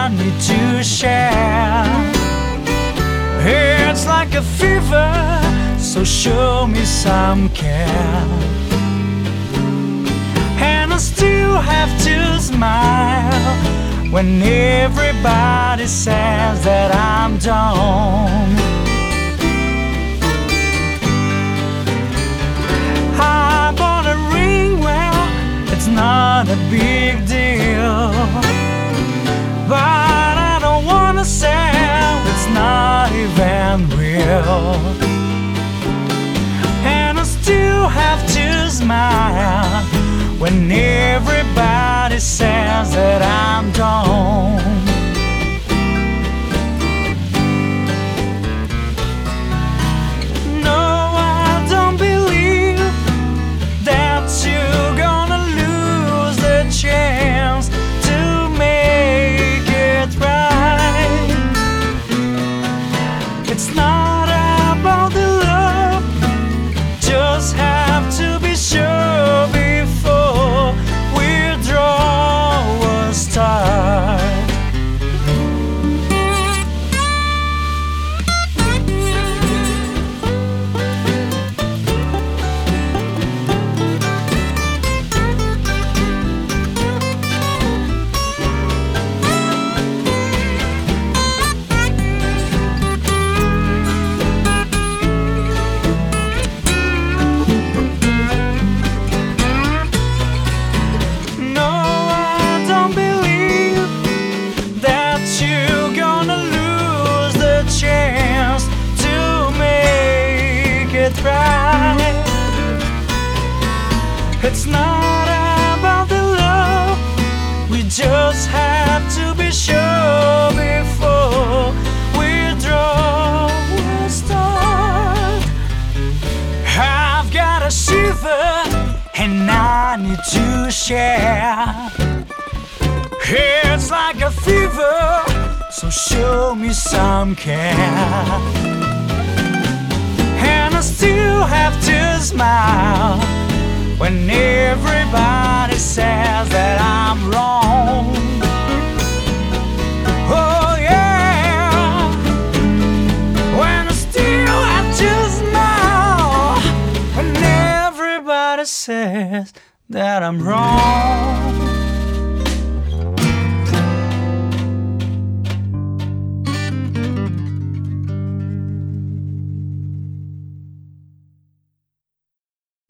I need to share. It's like a fever, so show me some care. And I still have to smile when everybody says that I'm done. I bought a ring, well, it's not a big deal, but I don't wanna sell, it's not even real. And I still have to smile when everybody says that I'm done. No, I don't believe that you're gonna lose the chance to make it right. It's not about the love, just have to be sure before we draw a start. It's not about the love, we just have to be sure before we draw a start. I've got a shiver and I need to share. It's like a fever, so show me some care. And I still have to smile when everybody says that I'm wrong. Oh yeah, when I still have to smile when everybody says that I'm wrong.